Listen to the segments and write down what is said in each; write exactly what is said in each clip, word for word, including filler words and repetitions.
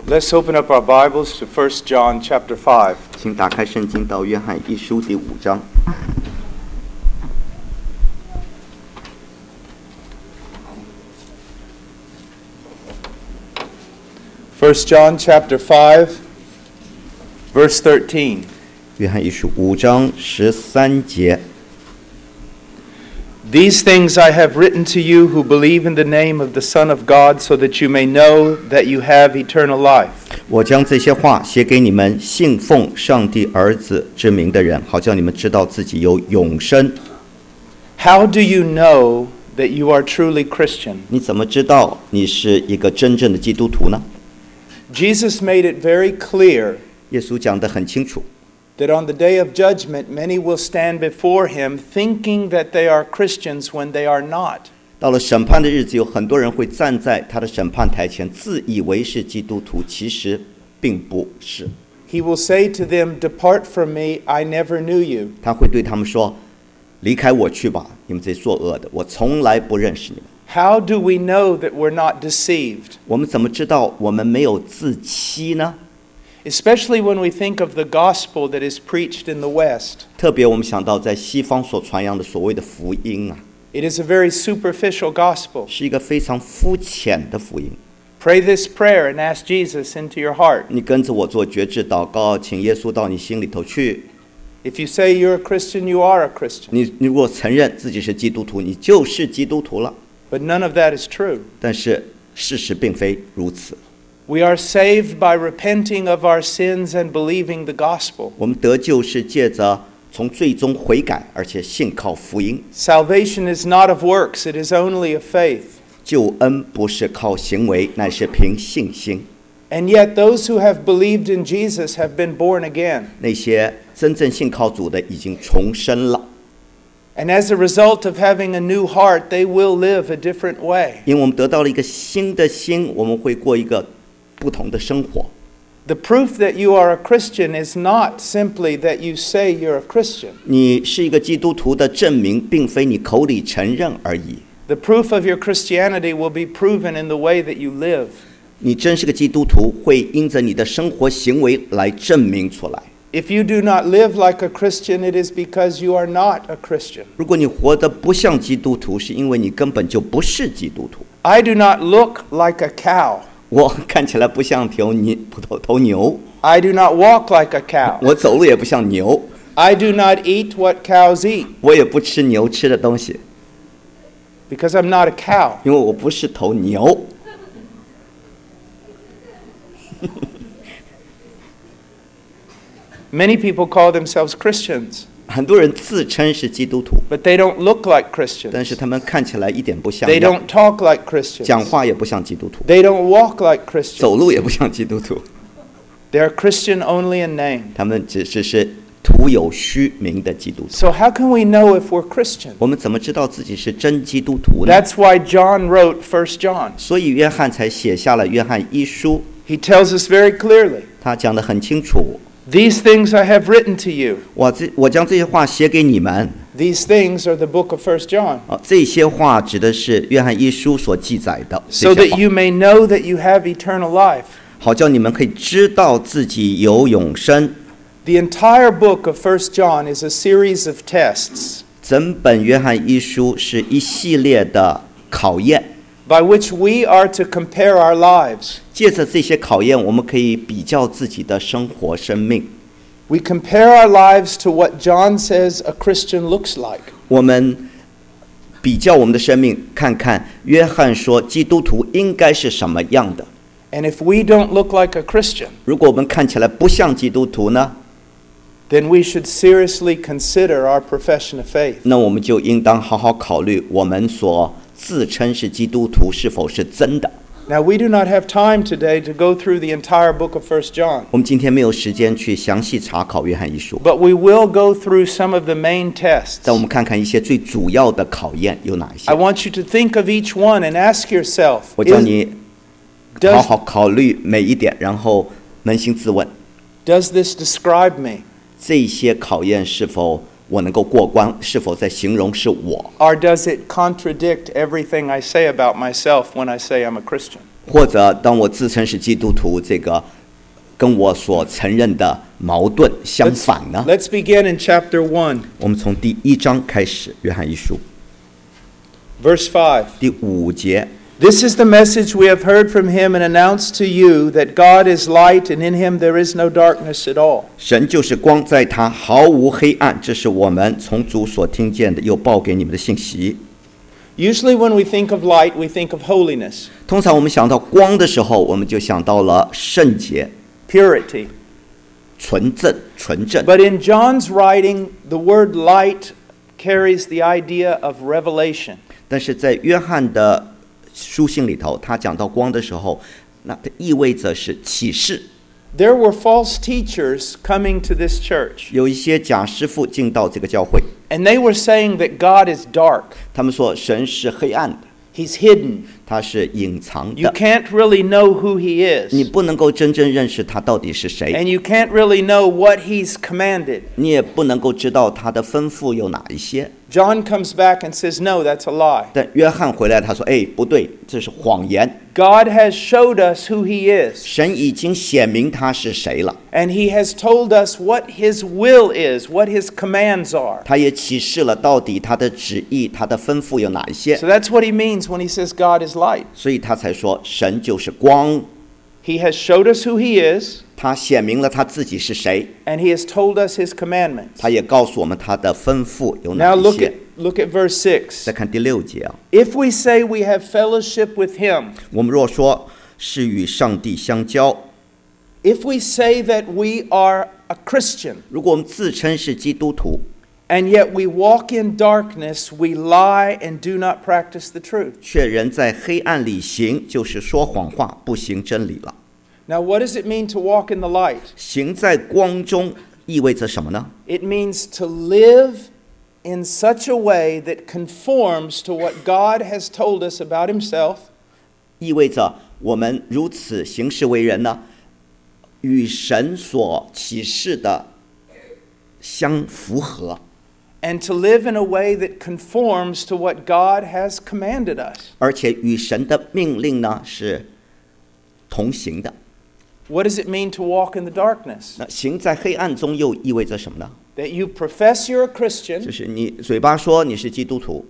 Let's open up our Bibles to First John chapter five. 请打开圣经到约翰一书第五章。 First John chapter five, verse thirteen. 约翰一书五章十三节。 These things I have written to you who believe in the name of the Son of God, so that you may know that you have eternal life. 我将这些话写给你们信奉上帝儿子之名的人，好叫你们知道自己有永生。 How do you know that you are truly Christian? 你怎么知道你是一个真正的基督徒呢？ Jesus made it very clear 耶稣讲得很清楚， that on the day of judgment, many will stand before him thinking that they are Christians when they are not. 到了审判的日子，有很多人会站在他的审判台前，自以为是基督徒，其实并不是。 He will say to them, "Depart from me, I never knew you." 他会对他们说：“离开我去吧，你们这些作恶的，我从来不认识你们。” How do we know that we're not deceived? 我们怎么知道我们没有自欺呢？ Especially when we think of the gospel that is preached in the West. 特别我们想到在西方所传扬的所谓的福音啊， It is a very superficial gospel. 是一个非常肤浅的福音。 Pray this prayer and ask Jesus into your heart. 你跟着我做决志祷告，请耶稣到你心里头去。 If you say you're a Christian, you are a Christian. 你你如果承认自己是基督徒，你就是基督徒了。 But none of that is true. 但是事实并非如此。 We are saved by repenting of our sins and believing the gospel. 我们得救是借着从最终悔改，而且信靠福音。 Salvation is not of works, it is only of faith. 救恩不是靠行为，乃是凭信心。 And yet those who have believed in Jesus have been born again. 那些真正信靠主的已经重生了。 And as a result of having a new heart, they will live a different way. 因为我们得到了一个新的心，我们会过一个不同的生活。 The proof that you are a Christian is not simply that you say you're a Christian. 你是一个基督徒的证明，并非你口里承认而已。 The proof of your Christianity will be proven in the way that you live. 你真是个基督徒，会因着你的生活行为来证明出来。 If you do not live like a Christian, it is because you are not a Christian. 如果你活得不像基督徒，是因为你根本就不是基督徒。 I do not look like a cow. 我看起来不像头牛，头头牛。 I do not walk like a cow. 我走路也不像牛。 I do not eat what cows eat 我也不吃牛吃的东西， because I'm not a cow. 因为我不是头牛。 Many people call themselves Christians, 很多人自称是基督徒， but they don't look like 但是 Christians. 他们看起来一点不像 They 样， don't talk like 讲 Christians. 话也不像基督徒， They don't walk like 走 Christians. 路也不像基督徒， They're Christian only in name. 他们只是是徒有虚名的基督徒。 So how can we know if we're Christian? 我们怎么知道自己是真基督徒呢？ That's why John wrote First John. 所以约翰才写下了约翰一书， He tells us very clearly, 他讲得很清楚。 "These things I have written to you." 我这我将这些话写给你们 These things are the book of First John. 啊，这些话指的是约翰一书所记载的 So 这些 that 话， you may know that you have eternal life. 好叫你们可以知道自己有永生。 The entire book of First John is a series of tests 整本约翰一书是一系列的考验， by which we are to compare our lives. 借着这些考验，我们可以比较自己的生活生命。 We compare our lives to what John says a Christian looks like. 我们比较我们的生命，看看约翰说基督徒应该是什么样的。 And if we don't look like a Christian, 如果我们看起来不像基督徒呢， then we should seriously consider our profession of faith. 那我们就应当好好考虑我们所自称是基督徒是否是真的。 Now, we do not have time today to go through the entire book of First John, 我们今天没有时间去详细查考约翰一书， but we will go through some of the main tests. 但我们看看一些最主要的考验有哪一些 I。want you to think of each one and ask yourself, 我叫 is- 你好 does, 好考虑每一点，然后扪心自问， does this describe me? 这些考验是否我能够过关，是否在形容是我， Or does it contradict everything I say about myself when I say I'm a Christian? 或者当我自称是基督徒，这个跟我所承认的矛盾相反呢？ Let's begin in chapter one, 我们从第一章开始，约翰一书 verse five. 第五节。 This is the message we have heard from him and announced to you, that God is light and in him there is no darkness at all. 神就是光，在他毫无黑暗，这是我们从主所听见的，又报给你们的信息。 Usually when we think of light, we think of holiness, 通常我们想到光的时候，我们就想到了圣洁、 purity. 纯正、纯正。 But in John's writing, the word light carries the idea of revelation. 但是在约翰的书信里头，他讲到光的时候，那它意味着是启示。 There were false teachers coming to this church, 有一些假师傅进到这个教会， and they were saying that God is dark. 他们说神是黑暗的， He's hidden. 他是隐藏 You 的， can't really know who he 你 is, 不能够真正认识他到底是谁， and you can't really know what he's commanded. 你也不能够知道他的吩咐有哪一些。 John comes back and says, no, that's a lie. 但约翰回来，他说：“哎，不对，这是谎言。 God has showed us who he is, 神已经显明他是谁了， and he has told us what his will is, what his commands are. 他也启示了到底他的旨意、他的吩咐有哪一些。 So that's what he means when he says God is light. 所以他才说神就是光， He has showed us who he is, 他显明了他自己是谁， and he has told us his commandments. 他也告诉我们他的吩咐有哪 Now 一 look 些 at。look at verse six. 再看第六节啊， If we say we have fellowship with him, 我们若说是与上帝相交， if we say that we are a Christian, 如果我们自称是基督徒， and yet we walk in darkness, we lie and do not practice the truth. 却人在黑暗里行，就是说谎话，不行真理了。 Now, what does it mean to walk in the light? 行在光中意味着什么呢？ It means to live in such a way that conforms to what God has told us about himself, 意味着我们如此行事为人呢，与神所启示的相符合， and to live in a way that conforms to what God has commanded us. 而且与神的命令呢是同行的。 What does it mean to walk in the darkness? 那行在黑暗中又意味着什么呢？ That you profess you're a 就 Christian, 是你嘴巴说你是基督徒，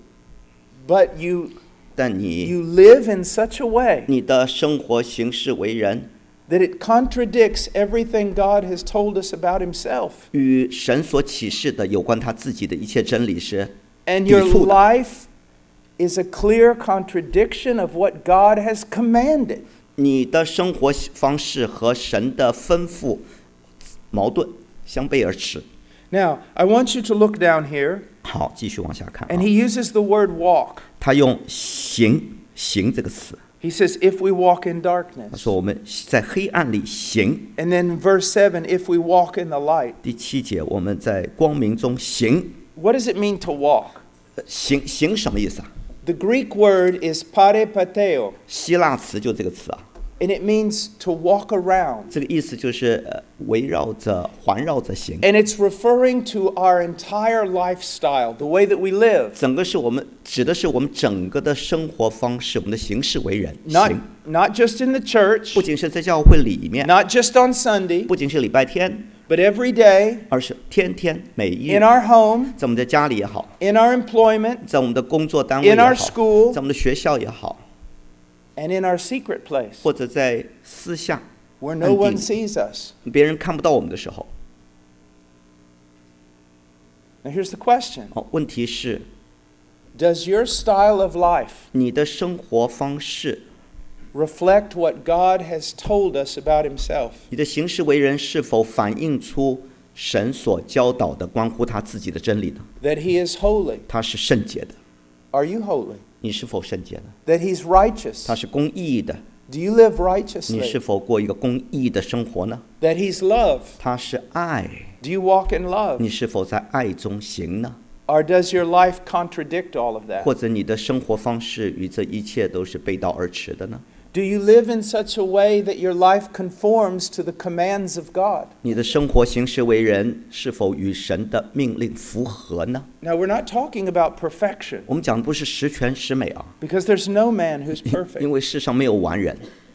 but you 但你 you live in such a way 你的生活行事为人 that it contradicts everything God has told us about himself. 与神所启示的有关他自己的一切真理是 And 抵 your 触的。 life is a clear contradiction of what God has commanded. 你的生活方式和神的吩咐矛盾，相背而驰。 Now, I want you to look down here, 好，继续往下看啊。 and he uses the word walk. 他用行行这个词， He says, if we walk in 他 darkness. 说我们在黑暗里行。 And then verse seven, if we walk in the light. 第七节，我们在光明中行。 What does it mean to walk? 呃行行什么意思啊？ The Greek word is parepateo, 希腊词就这个词啊， and it means to walk around. 这个意思就是呃围绕着、环绕着行。 And it's referring to our entire lifestyle, the way that we live. 整个是我们指的是我们整个的生活方式，我们的行事为人。 Not, 行 not just in the church, 不仅是在教会里面， not just on Sunday, 不仅是礼拜天， but every day, 而是天天每一 in 日， our home, 在我们的家里也好， in our employment, 在我们的工作单位也 in 好， our school, 在我们的学校也好， and in our secret place, 或者在私下 where no one 暗地里 sees us. 别人看不到我们的时候。 Now here's the question. 哦，问题是 Does your style of life 你的生活方式， reflect what God has told us about himself? 你的行事为人是否反映出神所教导的关乎他自己的真理呢？ That he is holy. 他是圣洁的， Are you holy? 你是否圣洁呢？ That he's righteous. 他是公义的， Do you live 你是 righteously? 否过一个公义的生活呢？ That he's love. 他是爱， Do you walk in love? 你是否在爱中行呢？ Or does your life contradict all of that? 或者你的生活方式与这一切都是背道而驰的呢？ Do you live in such a way that your life conforms to the commands of God? 你的生活行事为人是否与神的命令符合呢？ Now, we're not talking about perfection 我们讲的不是十全十美啊， because there's no man who's 因 perfect. 为世上没有完人。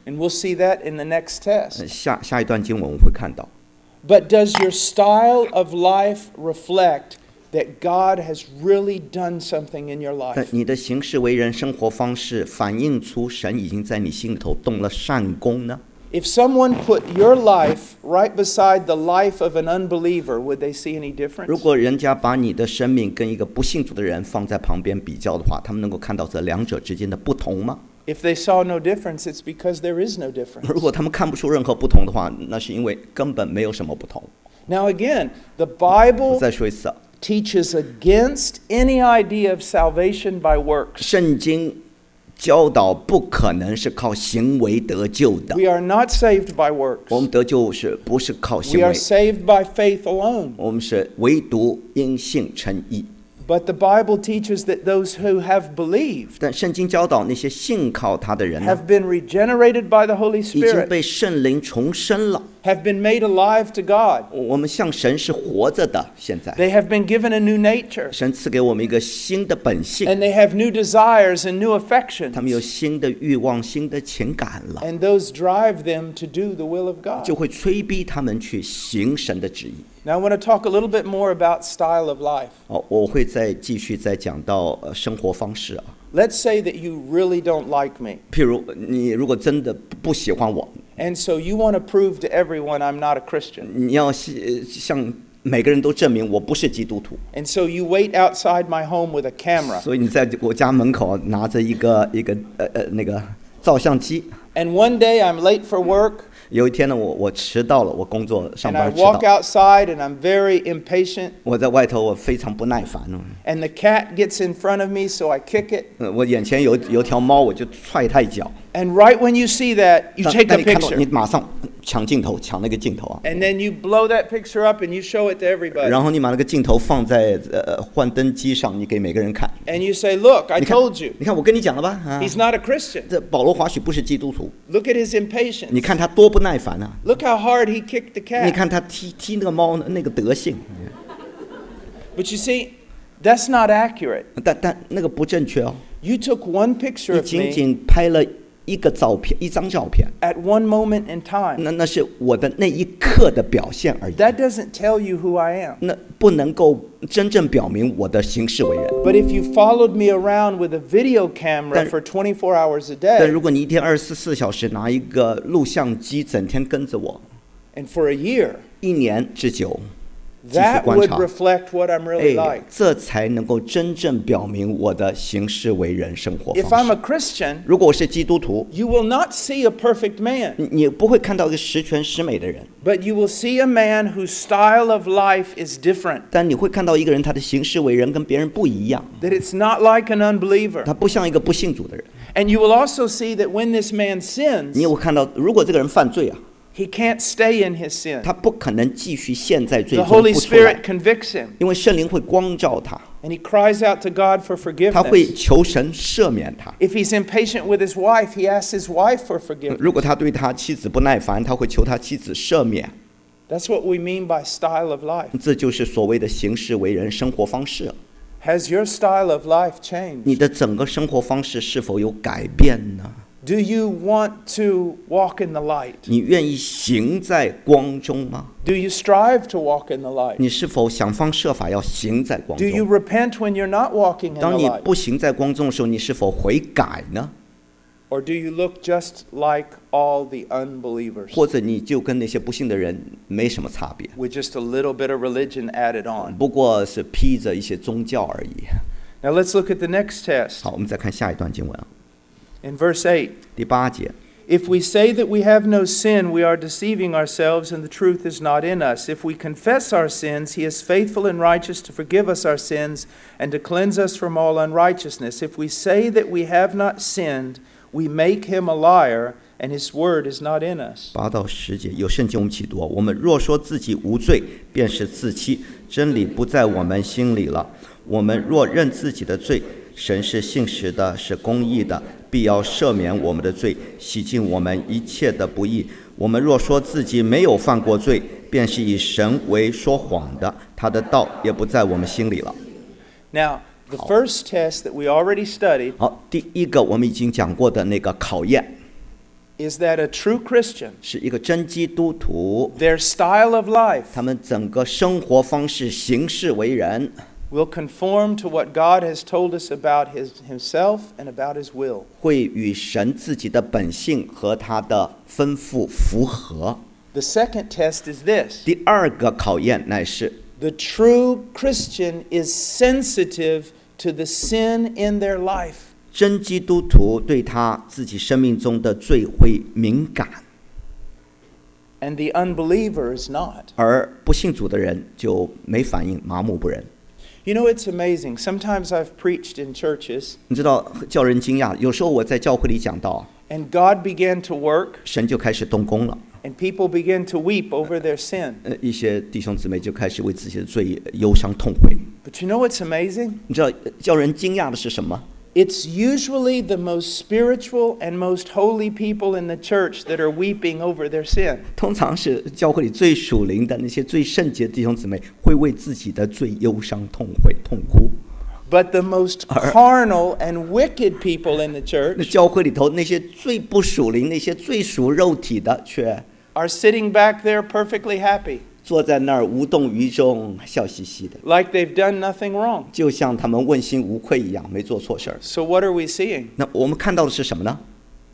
And we'll see that in the next test. 下下一段经文我们会看到。 But does your style of life reflect that God has really done something in your 但 life? 你的行事为人、生活方式反映出神已经在你心里头动了善功呢？ If someone put your life right beside the life of an unbeliever, would they see any 如 difference? 果人家把你的生命跟一个不信主的人放在旁边比较的话，他们能够看到这两者之间的不同吗？ If they saw no difference, it's because there is no 如 difference. 果他们看不出任何不同的话，那是因为根本没有什么不同。 Now again, the 我 Bible 再说一次啊， teaches against any idea of salvation by works. 圣经教导不可能是靠行为得救的， We are not saved by 我 works. 们得救是不是靠行 We are 为？ saved by faith alone. 我们是唯独因信称义。 But the Bible teaches that those who have believed 但圣经教导那些信靠他的人呢， have been regenerated by the Holy 已经 Spirit, 被圣灵重生了。 have been made alive to God. 我们向神是活着的，现在 They have been given a new nature, 神赐给我们一个新的本性， and they have new desires and new 他们有 affections, 新的欲望、新的情感了， and those drive them to do the will of 就 God. 会催逼他们去行神的旨意。 Now I want to talk a little bit more about style of life. 好，我会再继续再讲到呃生活方式啊。 Let's say that you really don't like me, 譬如你如果真的不喜欢我， and so you want to prove to everyone I'm not a Christian. 你要是向每个人都证明我不是基督徒， And so you wait outside my home with a camera. 所以你在我家门口拿着一个一个呃呃那个照相机。 And one day I'm late for work, 有一天呢，我我迟到了，我工作上 and I 班迟 walk 到， outside and I'm very impatient, 我在外头我非常不耐烦了。 and the cat gets in front of me, so I kick it. 呃我眼前有有条猫，我就踹它一脚。 And right when you see that, you 但 take 但 a 你看到你 picture. 马上抢镜头，抢那个镜头啊， And then you blow that picture up and you show it to everybody. 然后你把那个镜头放在呃幻灯机上，你给每个人看。 And you say, look, I 你看 told you, 你看我跟你讲了吧？啊， he's not a Christian. 这保罗华许不是基督徒， Look at his 你 impatience. 看他多不耐烦啊！ Look how hard he kicked the 你 cat. 看他踢踢那个猫那个德性， But you see, that's not accurate. 但但那个不正确哦。 You took one picture 你 of 仅 me 仅拍了一个照片，一张照片， at one moment in time. 那那是我的那一刻的表现而已， That doesn't tell you who I am. 那不能够真正表明我的行事为人。 But if you followed me around with a video camera 但- for twenty-four hours a 但 day 如果你一天二十四小时拿一个录像机，整天跟着我， and for a year, 一年之久，继续 that 观 would 察， reflect what I'm really 哎 like.， 这才能够真正表明我的行事为人、生活 If 方 I'm 式 a。Christian, 如果我是基督徒， you will not see a perfect man, 你你不会看到一个十全十美的人， but you will see a man whose style of life is different. 但你会看到一个人他的行事为人跟别人不一样， That it's not like an unbeliever. 他不像一个不信主的人。 And you will also see that when this man 你 sins, 也会看到，如果这个人犯罪啊， he can't stay in his sin. 他不可能继续陷在罪 The 中 Holy 不出来 Spirit，convicts him, 因为圣灵会光照他， and he cries out to God for 他会 forgiveness. 求神赦免他。 If he's impatient with his wife, he asks his wife for forgiveness. 如果他对他妻子不耐烦，他会求他妻子赦免。 That's what we mean by style of life. 这就是所谓的行事为人、生活方式。 Has your style of life 你 changed? 的整个生活方式是否有改变呢？ Do you want to walk in the light? 你愿意行在光中吗？ Do you strive to walk in the light? 你是否想方设法要行在光 Do you 中？ repent when you're not walking in the 当你 light? 不行在光中的时候，你是否悔改呢？ Or do you look just like all the unbelievers 或者你就跟那些不信的人没什么差别， with just a little bit of religion added on? 不过是披着一些宗教而已。 Now let's look at the next test. 好，我们再看下一段经文啊， In verse eight, 第八节。 if we say that we have no sin, we are deceiving ourselves and the truth is not in us. If we confess our sins, he is faithful and righteous to forgive us our sins and to cleanse us from all unrighteousness. If we say that we have not sinned, we make him a liar and his word is not in us. 八到十节有圣经，我们起读。我们若说自己无罪，便是自欺，真理不在我们心里了。我们若认自己的罪，神是信实的，是公义的，必要赦免我们的罪，洗净我们一切的不义。我们若说自己没有犯过罪，便是以神为说谎的，他的道也不在我们心里了。 Now, the first test that we already studied 好，第一个我们已经讲过的那个考验， is that a true Christian, 是一个真基督徒， their style of life 他们整个生活方式、行事为人， will conform to what God has told us about his, himself and about his will. 会与神自己的本性和他的吩咐符合。 The second test is this. 第二个考验乃是 The true Christian is sensitive to the sin in their life. 真基督徒对他自己生命中的罪会敏感， And the unbeliever is not. 而不信主的人就没反应，麻木不仁。 You know, it's amazing. Sometimes I've preached in churches, 你知道叫人惊讶，有时候我在教会里讲到， and God began to work, 神就开始动工了， and people began to weep over their sin. 呃，一些弟兄姊妹就开始为自己的罪忧伤痛悔。 But you know what's amazing? 你知道叫人惊讶的是什么？ It's usually the most spiritual and most holy people in the church that are weeping over their sin. 通常是教会里最属灵的那些最圣洁的弟兄姊妹，会为自己的罪忧伤痛悔痛哭。 But the most carnal and wicked people in the 那 church 教会里头那些最不属灵、那些最属肉体的，却 are sitting back there perfectly happy, 坐在那儿无动于衷，笑嘻嘻的， like they've done nothing wrong. 就像他们问心无愧一样，没做错事儿。 So what are we seeing? 那我们看到的是什么呢？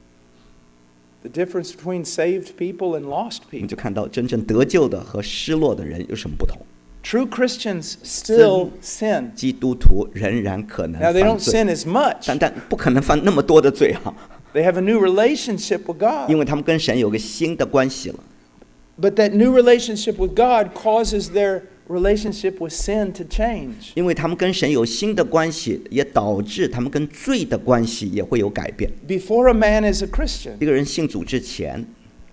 The difference between saved people and lost 我们 people. 就看到真正得救的和失落的人有什么不同。 True Christians still sin. 基督徒仍然可能 Now, they 犯 don't 罪， sin as much. 但但不可能犯那么多的罪啊， They have a new relationship with 因 God. 为他们跟神有个新的关系了。 But that new relationship with God causes their relationship with sin to change. 因为他们跟神有新的关系，也导致他们跟罪的关系也会有改变。 Before a man is a Christian, 一个人信主之前，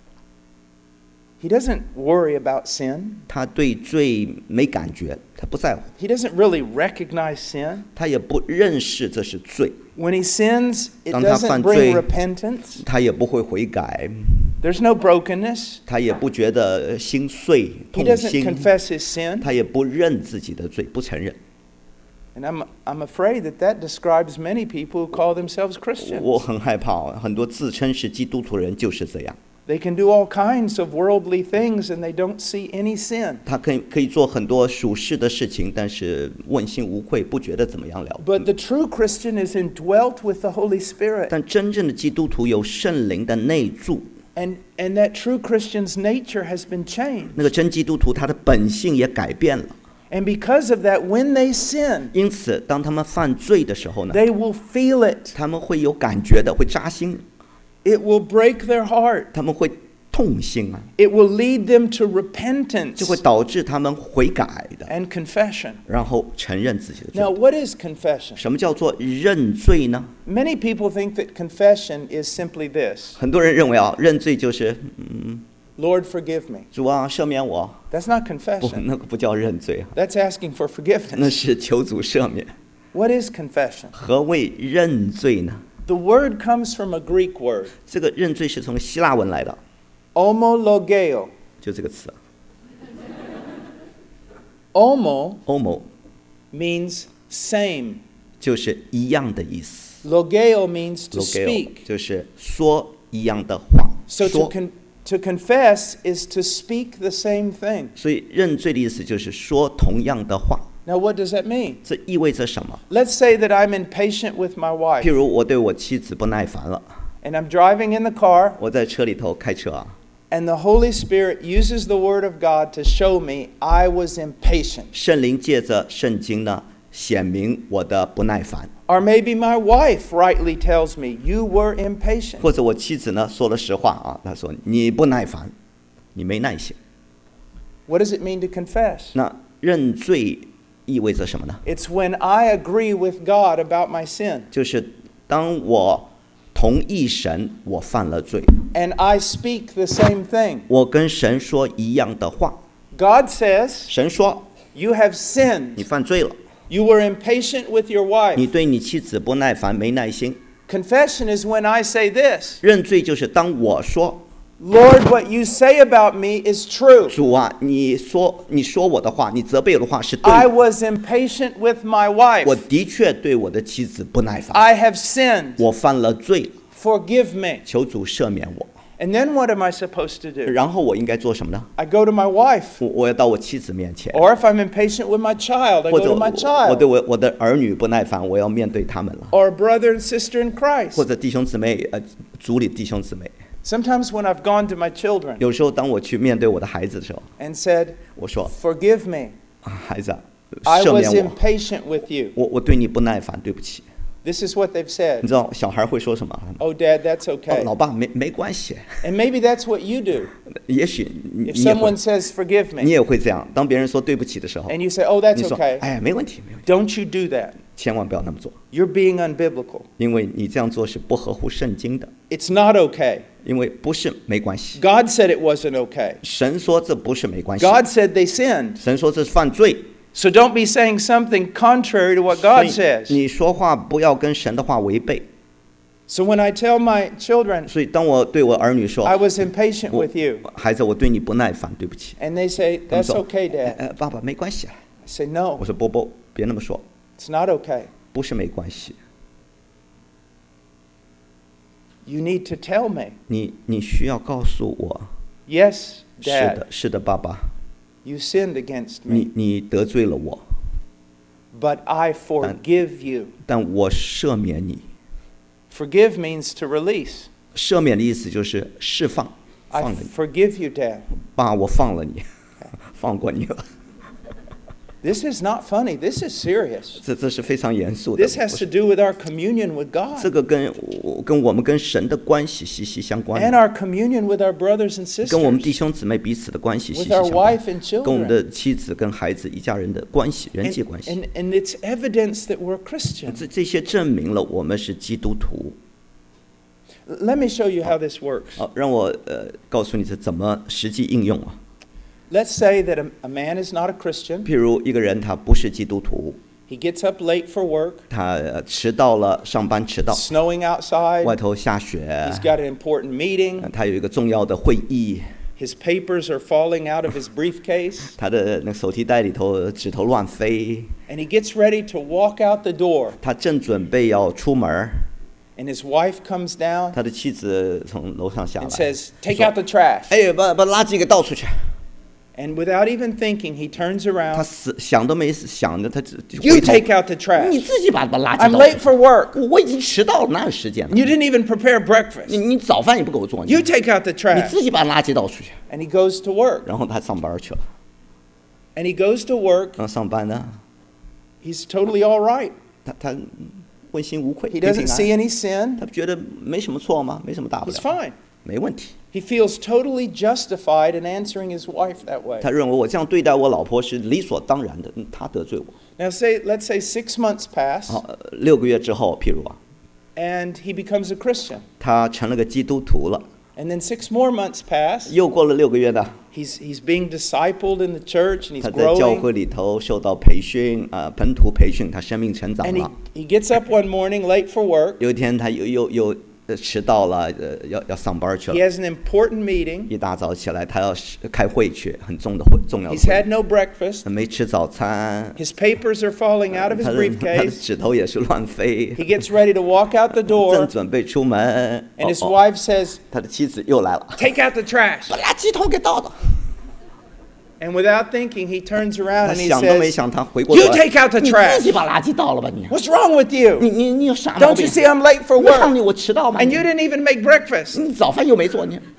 he doesn't worry about sin. 他对罪没感觉，他不在乎， He doesn't really recognize sin. 他也不认识这是罪， When he sins, it 当他 doesn't 犯 bring 罪， repentance. 他也不会悔改， There's no brokenness. 他也不觉得心碎 He 痛 doesn't 心， confess his sin. 他也不认自己的罪，不承认。 And I'm, I'm afraid that that describes many people who call themselves Christians. 我很害怕，很多自称是基督徒人就是这样， They can do all kinds of worldly things and they don't see any sin. 他可以可以做很多属世的事情，但是问心无愧，不觉得怎么样了。 But the true Christian is indwelt with the Holy Spirit. 但真正的基督徒有圣灵的内住， And, and that true Christian's nature has been changed. 那个真基督徒他的本性也改变了。 And because of that, when they sin, 因此，当他们犯罪的时候呢， they will feel it. 他们会有感觉的，会扎心， It will break their heart. 他们会痛心啊， It will lead them to 就 repentance 会导致他们悔改的， and confession. 然后承认自己的 Now, 罪。 what is confession? 什么叫做认罪呢？ Many people think that confession is simply this: 很多人认为啊，认罪就是， Lord, forgive me. 主啊，赦免我。 That's not 不， confession. 那个不叫认罪啊， That's asking for 那 forgiveness. 是求主赦免。 What is confession? 何谓认罪呢？ The word comes from a Greek word, 这个认罪是从希腊文来的， homologeo. 就这个词 Homo ，homo means same. 就是一样的意思 Logeo means to ，logeo speak. 就是说一样的话， So to, 说。 con- to confess is to speak the same thing. 所以认罪的意思就是说同样的话， Now, what does that mean? 这意味着什么？ Let's say that I'm impatient with my 譬 wife, 如我对我妻子不耐烦了， and I'm driving in the car, 我在车里头开车啊， and the Holy Spirit uses the Word of God to show me I was impatient. 圣灵借着圣经呢显明我的不耐烦， Or maybe my wife rightly tells me, You were impatient. 或者我妻子呢说了实话啊，她说你不耐烦，你没耐心。 What does it mean to confess? 那认罪意味着什么呢？ It's when I agree with God about my sin, 就是当我同意神我犯了罪， and I speak the same thing. 我跟神说一样的话， God says, 神说 You have 你 sinned. 犯罪了， You were impatient with your 你 wife. 对你妻子不耐烦没耐心。 Confession is when I say this, 认罪就是当我说 Lord, what you say about me is true. 主啊，你说你说我的话，你责备我的话是对 I 的， was impatient with my 我 wife. 的确对我的妻子不耐烦， I have sinned. 我犯了罪， Forgive me. 求主赦免我。 And then what am I supposed to do? 然后我应该做什么呢？ I go to my wife. 我我要到我妻子面前， Or if I'm impatient with my child, I 或 go 者 to my 我我对 child. 我我的儿女不耐烦，我要面对他们了。 Or a brother and sister in 或 Christ. 者弟兄姊妹，呃，主里弟兄姊妹， Sometimes when I've gone to my children 有时候当我去面对我的孩子的时候， and said, 我说 forgive me, 啊孩子啊， I 赦 was 免我， impatient with you. 我我对你不耐烦，对不起。 This is what they've 你 said. 知道小孩会说什么？ Oh, Dad, that's 哦， okay. 老爸没没关系， And maybe that's what you do. 也许你 If 你也会 someone says, forgive 你 me, 也会这样。当别人说对不起的时候， and you say, oh, 你 that's 说 okay, 哎呀没问题没问题， don't you do that. 千万不要那么做， You're being unbiblical. 因为你这样做是不合乎圣经的， It's not okay. 因为不是没关系。 God said it wasn't okay. 神说这不是没关系， God said they sinned. 神说这是犯罪。 So don't be saying something contrary to what 所 God 以 says. 你说话不要跟神的话违背。 So when I tell my children, 所以当我对我儿女说 I was impatient 我 with you, 孩子，我对你不耐烦，对不起。 and they say, 他们 that's 说 okay, 哎 Dad. 哎，爸爸没关系啊。 I say, 我 no, 说波波，别那么说， it's not okay. 不是没关系。 You need to tell me. 你你需要告诉我， Yes, 是 Dad, 的，是的，爸爸， you sinned against me, 你你得罪了我， but I forgive you. 但我赦免你。 Forgive means to release. 赦免的意思就是释放， I 放了你。 forgive you, Dad. 爸，我放了你，放过你了。 This is not funny. This is serious. 这这是非常严肃的。 This has to do with our communion with 这 God 个跟我跟我们跟神的关系息息相关， and our communion with our brothers and 跟我们弟 sisters, 兄姊妹彼此的关系息 with 息 our 相关， wife and 跟我们 children. 的妻子、跟孩子、一家人的关系、人 And, 际关系。 and, and it's evidence that we're Christian. 这这些证明了我们是基督徒。 Let me show you how this works. 好，让我呃告诉你是怎么实际应用啊。 Let's say that a, a man is not a Christian. 譬如一个人他不是基督徒， He gets up late for work, 他呃迟到了，上班迟到， snowing outside. 外头下雪 He's，got an important meeting. 他有一个重要的会议， His papers are falling out of his briefcase. 他的那个手提袋里头指头乱飞， And he gets ready to walk out the door. 他正准备要出门儿， And his wife comes down 他的妻子从楼上下 and 来， says, Take 说 out the trash. 哎，把把垃圾给倒出去。 And without even thinking, he turns 他 around. 死想都没想着，他只 You 回头 take out the 你 trash. 自己把把垃圾 I'm 倒 late 出去。 for work. 我我已经迟到了，哪有时间呢？ You didn't even prepare breakfast. 你你早饭也不给我做，你 You take out the 你 trash. 自己把垃圾倒出去。 And he goes to work. 然后他上班去了， And he goes to work. 然后上班呢， He's totally all right. 他他问心无愧， He 平平 doesn't see 安安 any sin. 他觉得没什么错吗？没什么大不 He's 了， fine. 没问题。 He feels totally justified in answering his wife that way. 他认为我这样对待我老婆是理所当然的，嗯他得罪我。 Now say, let's say six months pass 好，呃六个月之后，譬如啊， and he becomes a Christian. 他成了个基督徒了。 And then six more months pass. 又过了六个月呢， He's, he's being discipled in the church and he's 他在教 growing. 会里头受到培训，啊，本土培训，他生命成长 And he, 了。 he gets up one morning late for work. 有一天他又又又呃迟到了，呃，要要上班去 He 了。 has an important meeting. 一大早起来，他要是开会去，很重的会，重要的 He's 会 had no breakfast. 没吃早餐， His papers are falling out of his 他的他的 briefcase. 指头也是乱飞， He gets ready to walk out the 正 door. 准备出门， And 哦 his 哦 wife says, 他的妻子又来了， Take out the trash. 把垃圾桶给倒了。 And without thinking, he turns 他 around and he 想都没 says, 想，他回过 You 头来， take out the 你 trash. 自己把垃圾倒了吧你？ What's wrong with 你 you? 你你有啥毛 Don't 病 you？see I'm late for 我让 work? 你我迟到吗？ And you didn't even make breakfast. 你早饭又没做，你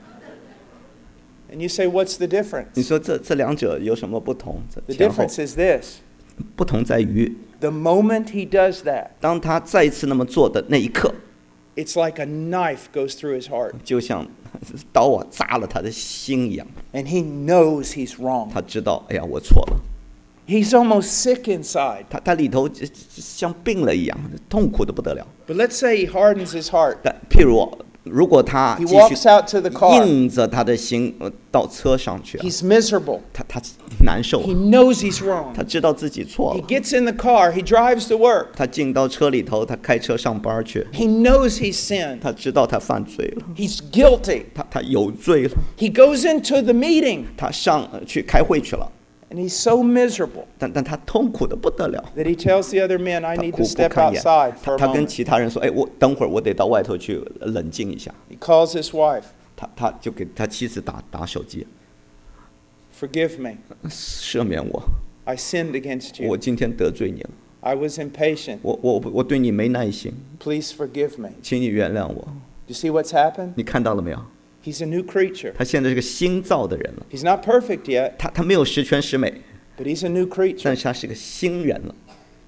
And you say, What's the 你 difference? 说这这两者有什么不同？这 The 前后 difference is this. 不同在于， The moment he does that, 当他再一次那么做的那一刻， it's like a knife goes through his heart. 就像刀啊扎了他的心一样。 And he knows he's wrong. 他知道，哎呀，我错了。 He's almost sick inside. 他他里头就就像病了一样，痛苦的不得了。 But let's say he hardens his heart. 但譬如，如果他 He 继 walks out to the 续 car. 硬着他的心呃到车上去啊， He's miserable. 他他难受啊 He，knows he's wrong. 他知道自己错 He 了。 gets in the car. He drives to work. 他进到车里头，他开车上班去， He knows he's sinned. 他知道他犯罪了， He's guilty. 他他有罪了， He goes into the meeting 他上呃去开会去了， and he's so miserable 但但他痛苦的不得了。 that he tells the other men, I 他 need 苦 to 不 step 堪言， outside 他 for a 他跟 moment. 其他人说：“哎，我等会儿我得到外头去冷静一下。 He calls his wife. ” 他他他就给他妻子打打手机， Forgive me. 赦免我， I sinned against 我 you. 今天得罪你了， I was impatient. 我我我对你没耐心， Please forgive me. 请你原谅我。 You see what's happened? 你看到了没有？ He's a new creature. 他现在是个新造的人了， He's not perfect yet, 他他没有十全十美， but he's a new 但 creature. 是他是个新人了。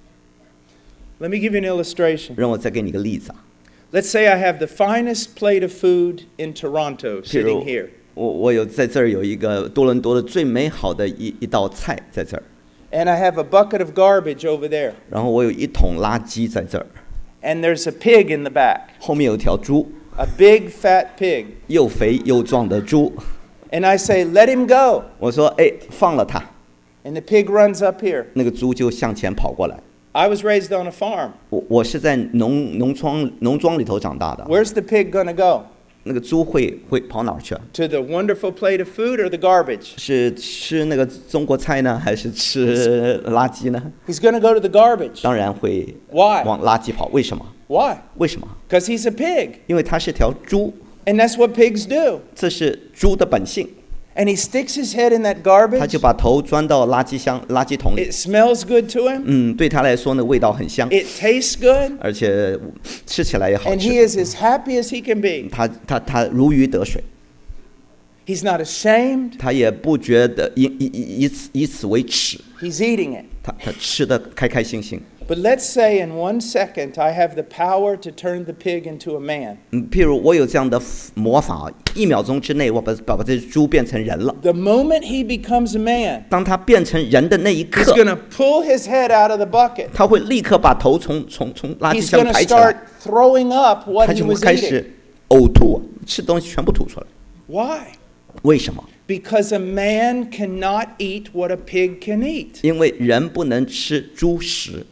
Let me give you an illustration. 让我再给你个例子啊， Let's say I have the finest plate of food in Toronto 譬如 sitting here, 我我有在这儿有一个多伦多的最美好的一一道菜在这儿， and I have a bucket of garbage over there, 然后我有一桶垃圾在这儿， and there's a pig in the back, 后面有条猪， a big fat pig. 又肥又壮的猪。 And I say, let him go. 我说，哎，放了它， And the pig runs up here. 那个猪就向前跑过来。 I was raised on a farm. 我我是在农农庄农庄里头长大的， Where's the pig going to go? 那个猪会会跑哪儿去啊？ To the wonderful plate of food or the garbage? 是吃那个中国菜呢，还是吃垃圾呢？ He's going to go to the garbage. 当然会 Why? 往垃圾跑。为什么？ Why? 为什么？ Because he's a pig. 因为它是条猪， And that's what pigs do. 这是猪的本性。 And he sticks his head in that 他 garbage. 就把头钻到垃圾箱、垃圾桶里。 It smells good to him. 嗯，对他来说呢，味道很香， It tastes good. 而且吃起来也好 And 吃。 he is as happy as he can be. 他他他如鱼得水， He's not ashamed. 他也不觉得以以以以此以此为耻， He's eating it. 他他吃的开开心心。 But let's say in one second I have the power to turn the pig into a man. 嗯，譬如我有这样的魔法，一秒钟之内我把把把这只猪变成人了。 The moment he becomes a man, 当他变成人的那一 he's 刻， going to pull his head out of the bucket. 他会立刻把头从从从垃圾 He's 箱 going to 抬起来 start，throwing up 他 what he 就会 was 开 eating. 始呕吐，吃东西全部吐出来。 Why? 为什么？ Because a man cannot eat what a pig can eat. 因为人不能吃猪食。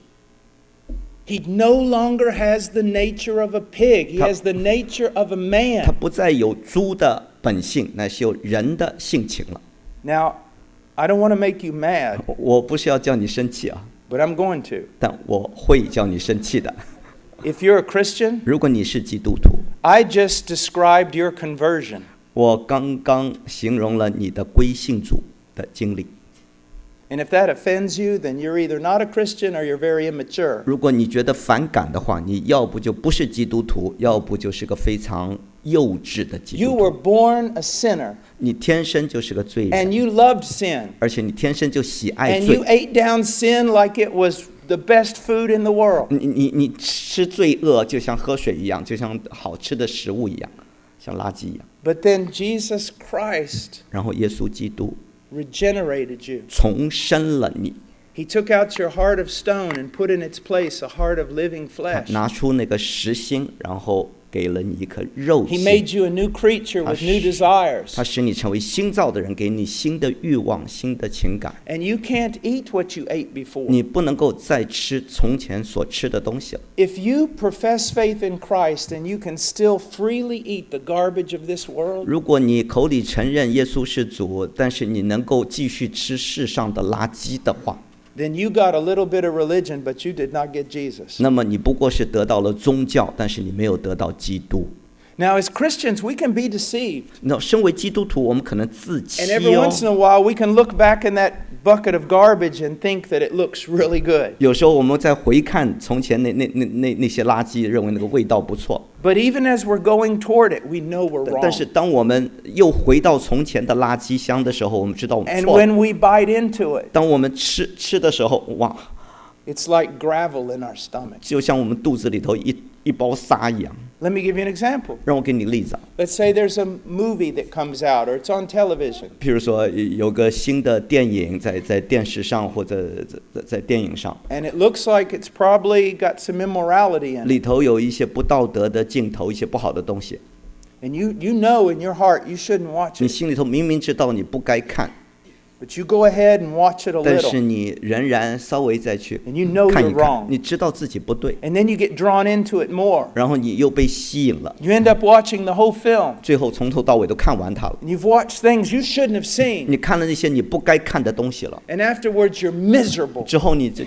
He no longer has the nature of a pig. He 他- has the nature of a 他 man. 不再有猪的本性，乃是有人的性情了。 Now, I don't want to make you mad, 我我不是要叫你生气啊， but I'm going to. 但我会叫你生气的。 If you're a Christian, 如果你是基督徒， I just described your conversion. 我刚刚形容了你的归信主的经历。 And if that offends you, then you're either not a Christian or you're very immature. 如果你觉得反感的话，你要不就不是基督徒，要不就是个非常幼稚的基 You 督 were 徒。 born a sinner, 你天生就是个罪 and 人， you loved sin, 而且你天生就喜爱 and you 罪。 ate down sin like it was the best food in the world. 你你你吃罪恶就像喝水一样，就像好吃的食物一样，像垃圾一样。 But then Jesus Christ 然后耶稣基督 regenerated you. 重生了你， He took out your heart of stone and put in its place a heart of living 他 flesh. 拿出那个实心，然后给了你一颗肉 He 心。 made you a new creature with new desires. 他使你成为新造的人，给你新的欲望、新的情感。 And you can't eat what you ate before. 你不能够再吃从前所吃的东西了。 If you profess faith in Christ and you can still freely eat the garbage of this world, 如果你口里承认耶稣是主，但是你能够继续吃世上的垃圾的话， then you got a little bit of religion, but you did not get Jesus. 那么你不过是得到了宗教，但是你没有得到基督。 Now, as Christians, we can be deceived. 那身为基督徒，我们可能自欺 And every 哦 once in a while, we can look back in that bucket of garbage and think that it looks really good. 有时候我们在回看从前那那那那那些垃圾，认为那个味道不错。 But even as we're going toward it, we know we're 但 wrong. 但是当我们又回到从前的垃圾箱的时候，我们知道我们 And 错了。 when we bite into it, 当我们吃吃的时候，哇， it's like gravel in our stomach. 就像我们肚子里头一一包沙一样。 Let me give you an example. 让我给你例子啊， Let's say there's a movie that comes out or it's on television. 譬如说有个新的电影在在电视上或者在在电影上， And it looks like it's probably got some immorality in it. 里头有一些不道德的镜头，一些不好的东西。 And you, you know in your heart you shouldn't watch 你 it. 心里头明明知道你不该看， But you go ahead and watch it a 但是 little. 你仍然稍微再去 And you know 看 you're 一看， wrong. 你知道自己不对， And then you get drawn into it more. 然后你又被吸引了， You end up watching the whole film. 最后从头到尾都看完它了。 And you've watched things you shouldn't have seen. 你看了那些你不该看的东西了， And afterwards you're miserable. 之后你这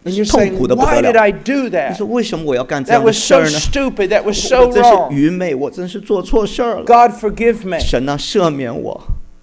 And you're 痛 saying, 苦的不 why 得 did 了。 I do 你 that? 说为什么我要干这 That 样的 was 事 so 儿呢？ stupid. That was 我 so 真是 wrong. 愚昧，我真是做错事儿了。 God, forgive me. 神啊，赦免我，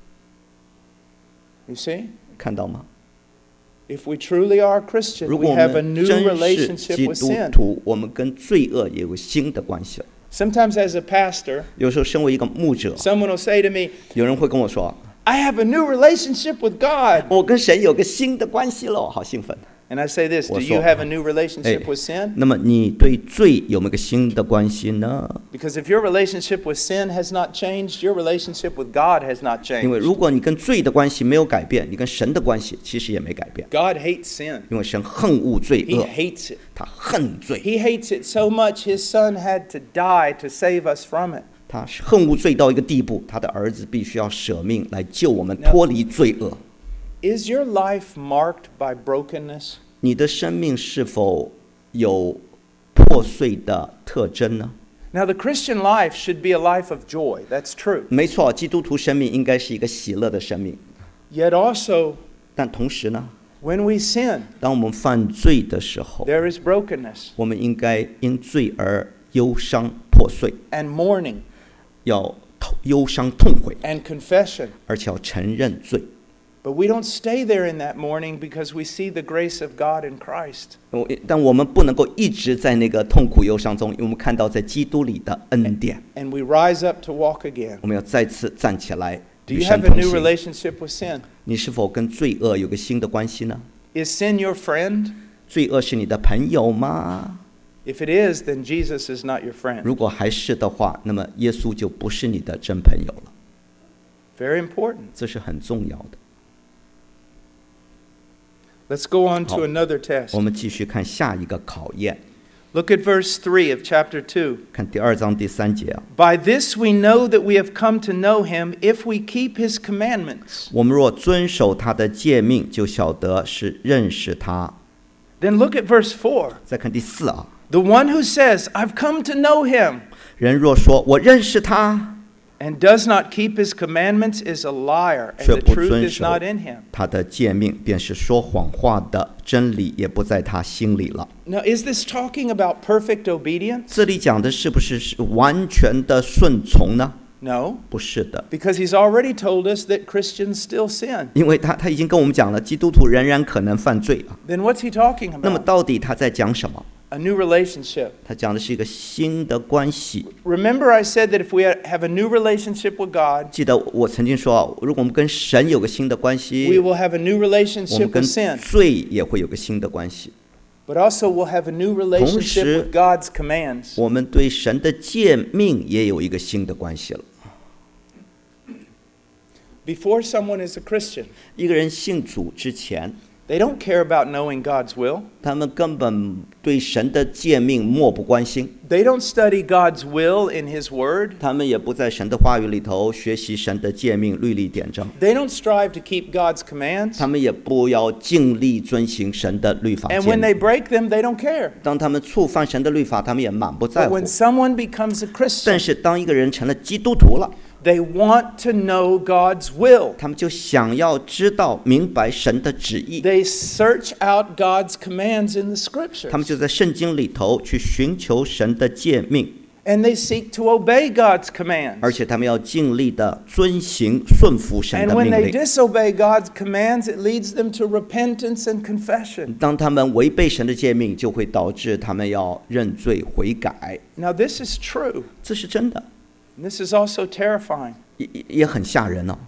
You see? 看到吗？ If we truly are a Christian, 如 we 果我 have a 们 new 真是 relationship 基 with 督 sin. 徒，我们跟罪恶也有新的关系了。 Sometimes as a pastor, 有时候身为一个牧者， someone will say to me, 有人会跟我说 I have a new relationship with God.：“ 我跟神有个新的关系了，好兴奋。” And I say this, do 我 you 说， have a new relationship 哎 with sin? 那么你对罪有没有个新的关系呢？ Because if your relationship with sin has not changed, your relationship with God has not 因为 changed. 如果你跟罪的关系没有改变，你跟神的关系其实也没改变。 God hates sin. 因为神恨恶罪 He 恶， hates it. 他恨罪， He hates it so much his son had to die to save us from it. 他恨恶罪到一个地步，他的儿子必须要舍命来救我们脱离罪恶。 Is your life marked by brokenness? 你的生命是否有破碎的特征呢？ Now, the Christian life should be a life of joy. That's true. 没错，基督徒生命应该是一个喜乐的生命， Yet also, 但同时呢， when we sin, 当我们犯罪的时候， there is brokenness 我们应该因罪而忧伤破碎， and mourning 要痛忧伤痛悔， and confession. 而且要承认罪。 But we don't stay there in that mourning because we see the grace of God in Christ. 我但我们不能够一直在那个痛苦忧伤中，因为我们看到在基督里的恩典， And we rise up to walk again. 我们要再次站起来 Do 与 you 神 have a 同 new 行。 relationship with sin? 你是否跟罪恶有个新的关系呢？ Is sin your friend? 罪恶是你的朋友吗？ If it is, then Jesus is not your friend. 如果还是的话，那么耶稣就不是你的真朋友了， Very important. 这是很重要的。 Let's go on to 好。 another test. 我们继续看下一个考验， Look at verse three of chapter two. 看第二章第三节啊。 By this we know that we have come to know him if we keep his commandments. 我们若遵守他的诫命，就晓得是认识他。 Then look at verse four. 再看第四啊， The one who says, I've come to know him, 人若说我认识他， and does not keep his commandments is a liar, and 却 the 不 truth 遵 is 守 not in him. 他的诫命，便是说谎话的，真理也不在他心里了。 Now, is this talking about perfect obedience? 这里讲的是不是是完全的顺从呢？ No, 不是的， because he's already told us that Christians still sin. 因为他他已经跟我们讲了，基督徒仍然可能犯罪啊。 Then what's he talking 那么 about? 到底他在讲什么？ A new relationship. 他讲的是一个新的关系。 Remember, I said that if we have a new relationship with God, 记得我曾经说啊，如果我们跟神有个新的关 we 系， will have a new 我们 relationship 跟 with sin, 罪也会有个新的关系。 but also we'll have a new relationship 同时， with God's commands. 我们对神的诫命也有一个新的关系了。 Before someone is a Christian, 一个人信主之前， they don't care about knowing God's will. 他们根本对神的诫命漠不关心， They don't study God's will in His Word. 他们也不在神的话语里头学习神的诫命、律例典章， They don't strive to keep God's commands. 他们也不要尽力遵行神的律法 And 诫 when they 命。 break them, they don't care. 当他们触犯神的律法，他们也满不在 But 乎 when。someone becomes a 但 Christian, 是当一个人成了基督徒了， they want to know God's will. 他们就想要知道、明白神的旨意， They search out God's commands in the 他们 Scriptures. 就在圣经里头去寻求神的诫命， And they seek to obey God's 而 commands. 且他们要尽力的遵行、顺服神 And 的 when 命 they 令。 disobey God's commands, it leads them to repentance and confession. 当他们违背神的诫命，就会导致他们要认罪悔改， Now, this is true. 这是真的， And this is also terrifying. 也也也很吓人哦。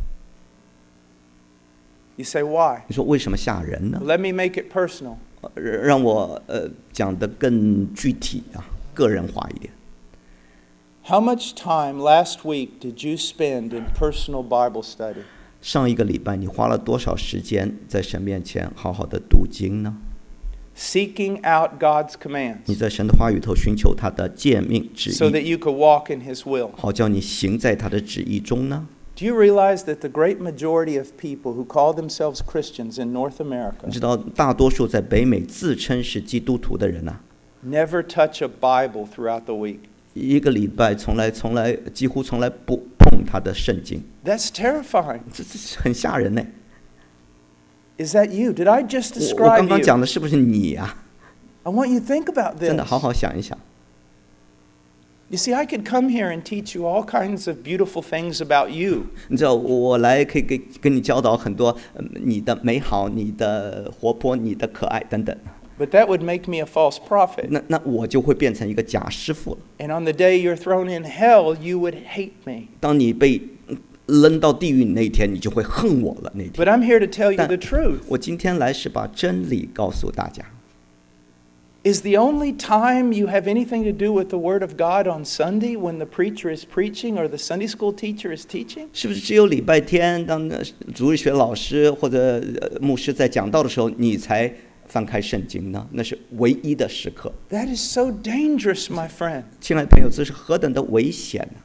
You say, why? 你说为什么吓人呢？ Let me make it personal. 呃让我呃讲得更具体啊，个人化一点。 How much time last week did you spend in personal Bible study? 上一个礼拜你花了多少时间在神面前好好的读经呢？ Seeking out God's 你 commands 在神的话语头寻求他的诫命旨 so that 意， you could walk in His will. 好叫你行在他的旨意中呢？ Do you realize that the great majority of people who call themselves Christians in North 你 America 知道，大多数在北美自称是基督徒的人呐、 never touch a Bible throughout the week? 一个礼拜从来从来几乎从来不碰他的圣经， That's terrifying. 这这很吓人呢。 Is that you? Did I just 我我刚 describe 刚 you? 讲的是不是你啊？ I want you to think about 真的 this. 好好想一想。 You see, I could come here and teach you all kinds of beautiful things about you. 你知道，我来可以给跟你教导很多，嗯，你的美好、你的活泼、你的可爱等等。 But that would make me a false prophet. 那那我就会变成一个假师傅了。 And on the day you're thrown in hell, you would hate me. 当你被扔到地狱那一天，你就会恨我了。那一天， But I'm here to tell you 但 the truth. 我今天来是把真理告诉大家。 Is the only time you have anything to do with the Word of God on Sunday when the preacher is preaching or the Sunday school teacher is teaching? 是不是只有礼拜天，当呃主日学老师或者呃牧师在讲道的时候，你才翻开圣经呢？那是唯一的时刻。 That is so dangerous, my friend. 亲爱的朋友，这是何等的危险呢、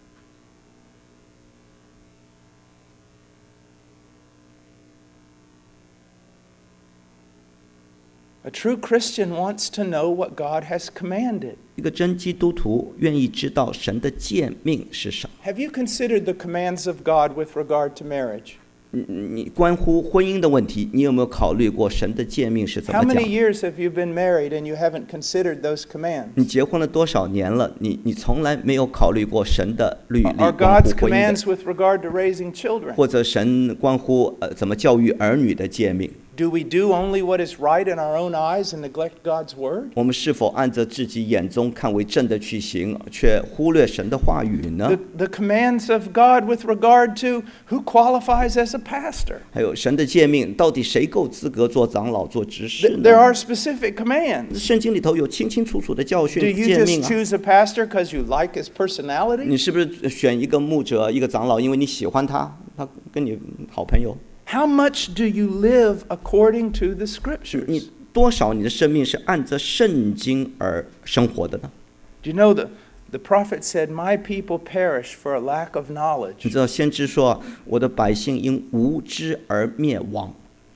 A true Christian wants to know what God has commanded. 一个真基督徒愿意知道神的诫命是什么。 Have you considered the commands of God with regard to marriage? 你你关乎婚姻的问题，你有没有考虑过神的诫命是怎 How 么 many 讲？ years have you been married and you haven't considered those commands? 你结婚了多少年了？你你从来没有考虑过神的律例 Are 关乎 God's 婚姻 commands 的， with regard to raising children? 或者神关乎呃怎么教育儿女的诫命？ Do we do only what is right in our own eyes and neglect God's word? 我们是否按着自己眼中看为正的去行，却忽略神的话语呢？ The, the commands of God with regard to who qualifies as a pastor. 还有神的诫命，到底谁够资格做长老、做执事 Th- There 呢？ are specific commands. 圣经里头有清清楚楚的教 Do 训 you 诫命 just 啊。 choose a pastor because you like his personality? 你是不是选一个牧者、一个长老，因为你喜欢他，他跟你好朋友？ How much do you live according to the 你 scriptures? 多少你的生命是按着圣经而生活的呢？ Do you know the, the prophet said, My people perish for a lack of 你 knowledge. 知道先知说：“我的百姓因无知而灭亡。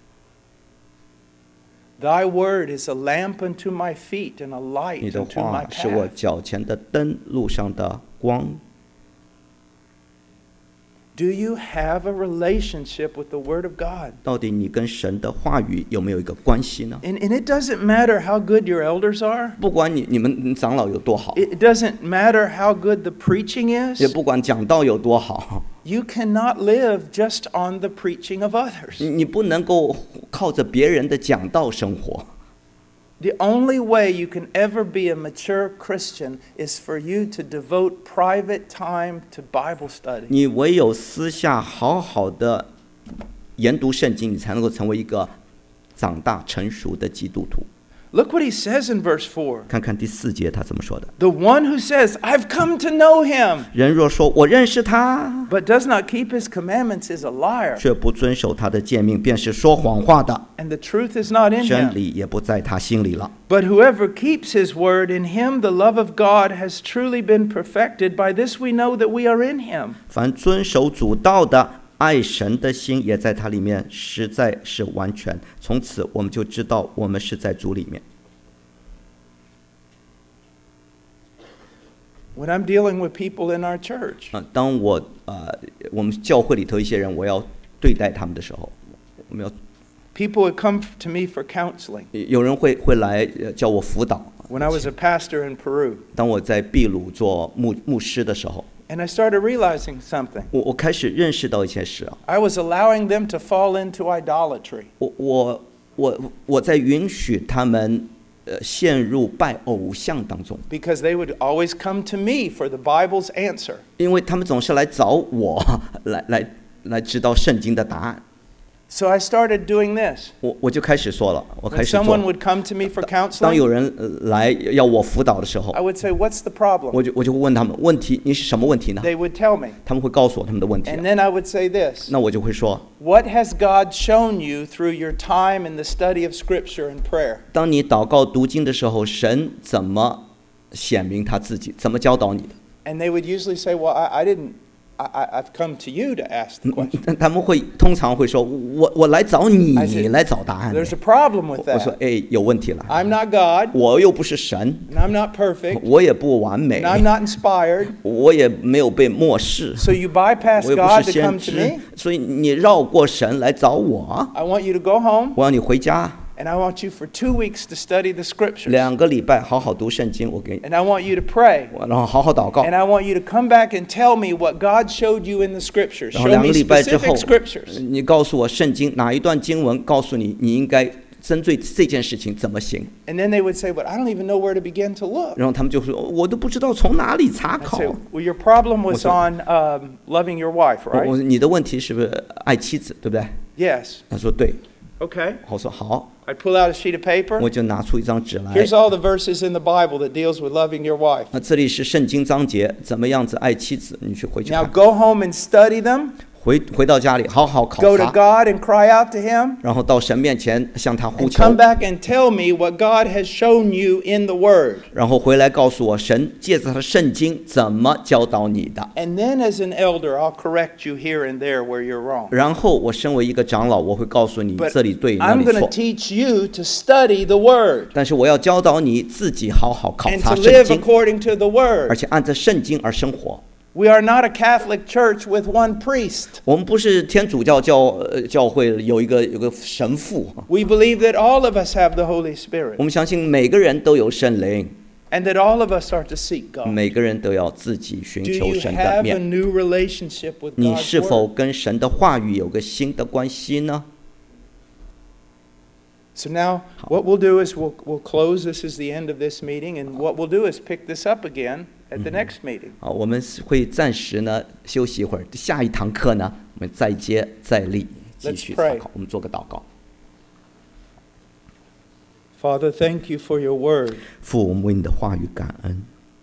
Thy word is a lamp unto my feet and a light 你的 unto my 话是我 path. 脚前的灯，路上的光。” Do you have a relationship with the word of God? 到底你跟神的话语有没有一个关系呢？ And, and it doesn't matter how good your elders are. 不管你你们长老有多好， It doesn't matter how good the preaching 也 is. 不管讲道有多好， You cannot live just on the preaching of 你 others. 你不能够靠着别人的讲道生活。 The only way you can ever be a mature Christian is for you to devote private time to Bible study. 你唯有私下好好的研读圣经，你才能够成为一个长大成熟的基督徒。 Look what he says in verse four. 看看第四节他怎么说的： The one who says, I've come to know him, 人若说我认识他， but does not keep his commandments is a liar, 却不遵守他的诫命，便是说谎话的， and the truth is not in 真 him. 理也不在他心里了。 But whoever keeps his word, in him the love of God has truly been perfected. By this we know that we are in him. 凡遵守主道的，爱神的心也在他里面，实在是完全。从此我们就知道我们是在主里面。 When I'm dealing with people in our church, 啊，当我呃我们教会里头一些人，我要对待他们的时候，我们要 people would come to me for counseling. 有人会会来呃叫我辅导。 When I was a pastor in Peru, 当我在秘鲁做牧牧师的时候， and I started realizing something. 我我开始认识到一些事啊， I was allowing them to fall into idolatry. 我我我我在允许他们呃陷入拜偶像当中， Because they would always come to me for the Bible's answer. 因为他们总是来找我来来来知道圣经的答案。 So I started doing this. 我我就开始说了，我 When 开始 someone 做。 would come to me for 当 counseling, 有人呃来要我辅导的时候 I，would say, What's the problem? 我就我就会问他们问题，你是什么问题呢？ They would tell me. 他们会告诉我他们的问题 And 啊。 then I would say this. 那我就会说， What has God shown you through your time in the study of Scripture and prayer? 当你祷告读经的时候，神怎么显明他自己，怎么教导你的？ And they would usually say, Well, I, I didn't I, I, I've come to you to ask the question. 他们会通常会说，我我来找你 I said,， 你来找答案的。 There's a problem with 我说， that. 哎，有问题了。 I'm not God, 我又不是神， and I'm not perfect, 我也不完美 and，I'm not inspired. 我也没有被漠视， So you bypass 我也不 God 是 to 先 come to 知 me. 所以你绕过神来找我， I want you to go home, 我要你回家 and I want you for two weeks to study the scriptures. 两个礼拜好好读圣经，我给你， And I want you to pray. 然后好好祷告， And I want you to come back and tell me what God showed you in the scriptures. 然后 Show 两个 me 礼拜之后 specific scriptures.， 你告诉我圣经哪一段经文，告诉你你应该针对这件事情怎么行。 And then they would say, but I don't even know where to begin to look. 然后他们就说，我都不知道从哪里查 I 考。 say, well, your problem was 我说- on um, loving your wife, 我 right? 我你的问题是不是爱妻子，对不对？ Yes. 他说对， Okay. 我说好， I pull out a sheet of paper. 我就拿出一张纸来。 Here's all the verses in the Bible that deals with loving your wife. 那这里是圣经章节，怎么样子爱妻子？你去回去 Now 看， go home and study them. 回回到家里好好考 Go to 察， God and cry out to Him. 然后到神面前向他呼 And 求， come back and tell me what God has shown you in the Word. 然后回来告诉我神借着他的圣经怎么教导你的。 And then as an elder, I'll correct you here and there where you're wrong. 然后我身为一个长老，我会告诉你 But 这里对那 I'm 里 going to 错。 teach you to study the Word 但是我要教导你自己好好考 and 察 to 圣 live 经， according to the 而 Word. 且按着圣经而生活。 We are not a Catholic church with one priest. 我们不是天主教教呃教会有一个有个神父， We believe that all of us have the Holy 我 Spirit 们相信每个人都有圣灵， and that all of us are to seek God. 每个人都要自己寻 Do 求 you 神的 have a 面。 new relationship with 你 God's 是否 Word? 跟神的话语有个新的关系呢？ So now what we'll do is we'll, we'll close. This is the end of this meeting. And what we'll do is pick this up again at the next meeting. 啊，我们是会暂时呢休息一会儿，下一堂课呢，我们再接再厉，继 Let's 续 pray. 查考。我们做个祷告。 Father, thank you for your word 父，我们为你的话语感恩，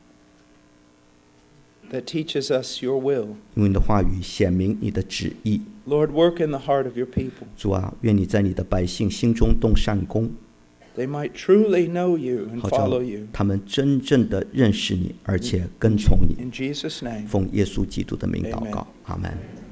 that teaches us your will. 因为你的话语显明你的旨意。 Lord, work in the heart of your people. 主啊，愿你在你的百姓心中动善功， They might truly know you and 好叫 follow you. 他们真正的认识你，而且跟从你。 In Jesus' name. 奉耶稣基督的名祷告， Amen. 阿门。